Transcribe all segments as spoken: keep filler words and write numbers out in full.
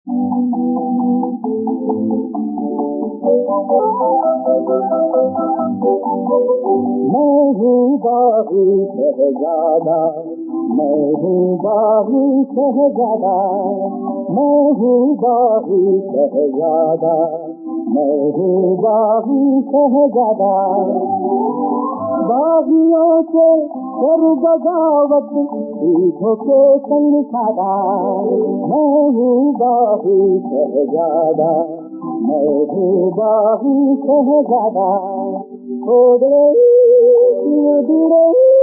मैं हूँ बागी शहजादा, मैं हूँ बागी शहजादा, मैं हूँ बागी शहजादा, मैं हूँ बागी शहजादा। बागियों से कर बगावत ईंटों के संग सादा, मैं हूँ बागी शहजादा, मैं हूँ बागी शहजादा। छोड़ रही छोड़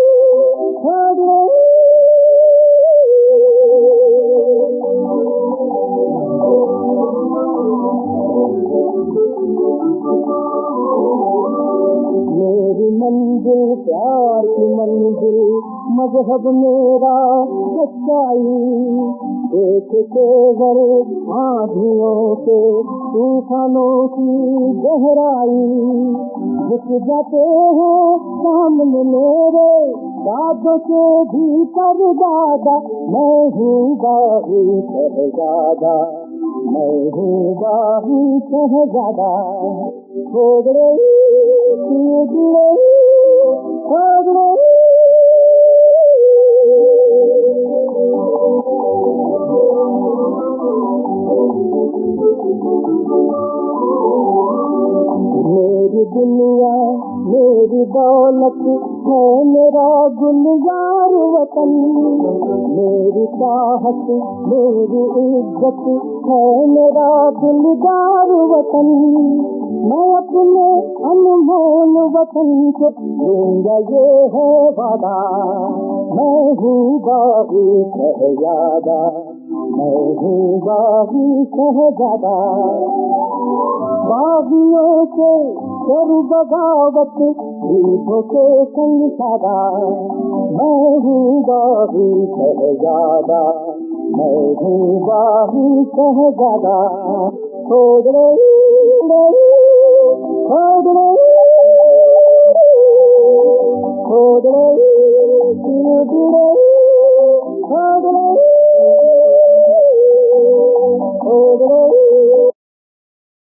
मेरी मंजिल प्यार की मंजिल, मजहब मेरा सच्चाई, एक तेवर आंधियों के तूफानों की गहराई। झुक जाते हैं सामने मेरे दादों के भी परदादा, मैं हूँ बागी शहजादा, मैं हूँ बागी शहजादा। छोड़ रही छोड़ रही मेरी दुनिया मेरी दौलत है मेरा गुलजार वतन, मेरी चाहत मेरी इज्जत है मेरा दिलदार वतन। मैं अपने अनमोल वतन को दूंगा ये है वादा, मैं हूँ बागी शहजादा, मैं हूँ बागी शहजादा। बागियों से कर बगावत ईंटों के संग सादा, मैं हूँ बागी शहजादा, मैं हूँ बागी शहजादा। छोड़ रही छोड़ रही छोड़ रही छोड़ रही छोड़ रही